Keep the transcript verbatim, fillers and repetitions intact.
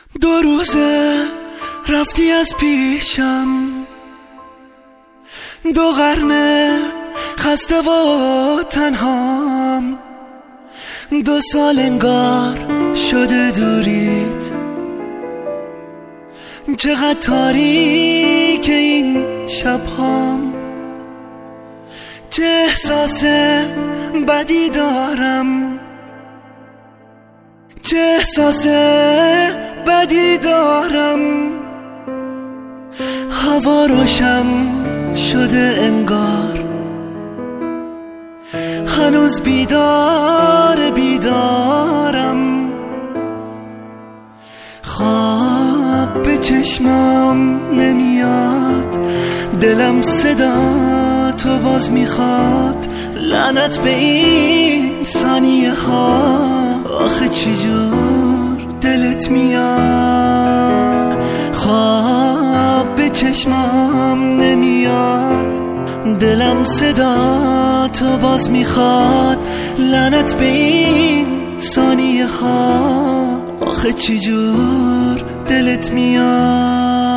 دو روزه رفتی از پیشم، دو قرنه خسته و تنهام، دو سال انگار شده دورید. چقدر تاریک این شبهام، چه احساس بدی دارم، چه احساس بدی دارم. هوا روشن شده انگار، هنوز بیدار بیدارم. خواب به چشمام نمیاد، دلم صدا تو باز میخواد. لعنت به این ثانیه ها، آخه چجور دلت میاد. خواب به چشمام نمیاد، دلم صدا تو باز میخواد. لعنت به این ثانیه ها، آخه چجور دلت میاد.